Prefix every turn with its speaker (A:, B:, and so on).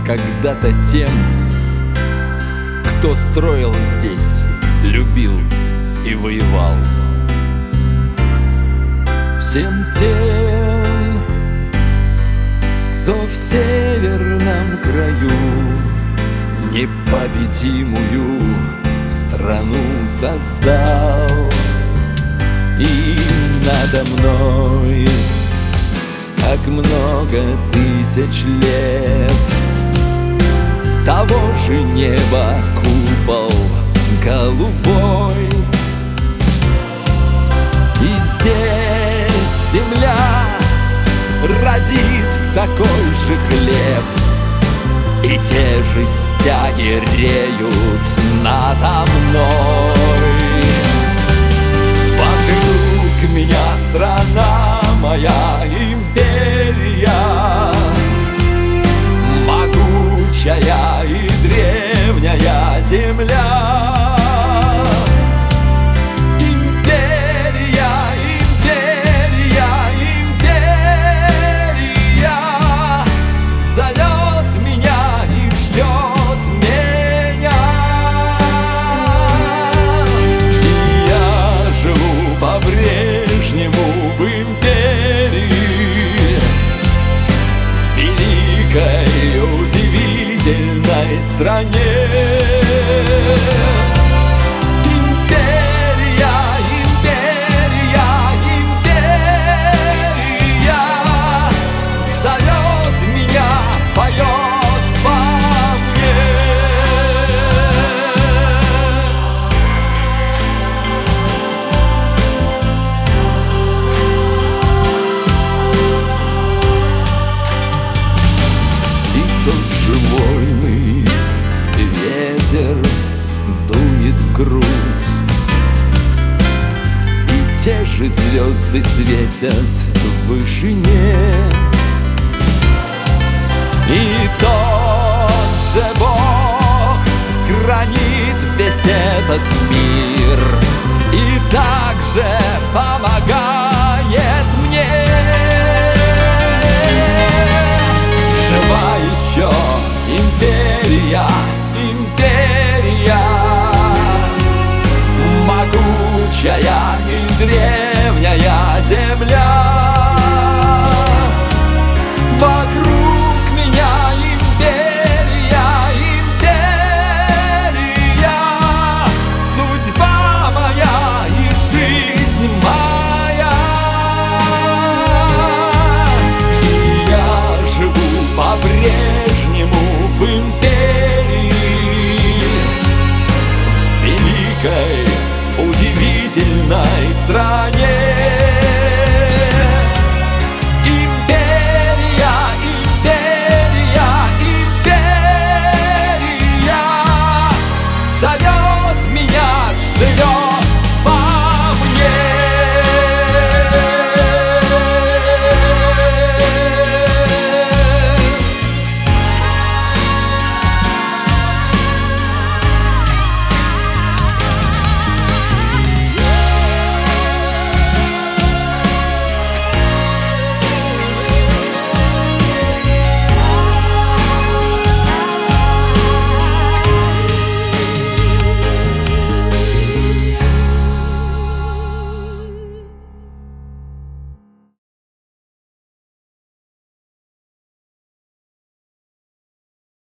A: когда-то тем, кто строил здесь, любил и воевал. Всем тем, кто в северном краю непобедимую страну создал. И надо мной, как много тысяч лет, того же неба купол голубой. И здесь земля родит такой же хлеб, и те же стяги реют надо мной. Вокруг меня страна моя, империя, могучая и древняя земля. Империя, империя, империя зовет меня и ждет меня. И я живу по-прежнему в империи, великой, удивительной стране. Империя, империя, империя зовет меня, поет во мне. И тот же вольный ветер дует в грудь, и те же звезды светят в вышине. И тот же Бог хранит весь этот мир и также помогает мне. Жива еще империя, империя, могучая и древняя земля.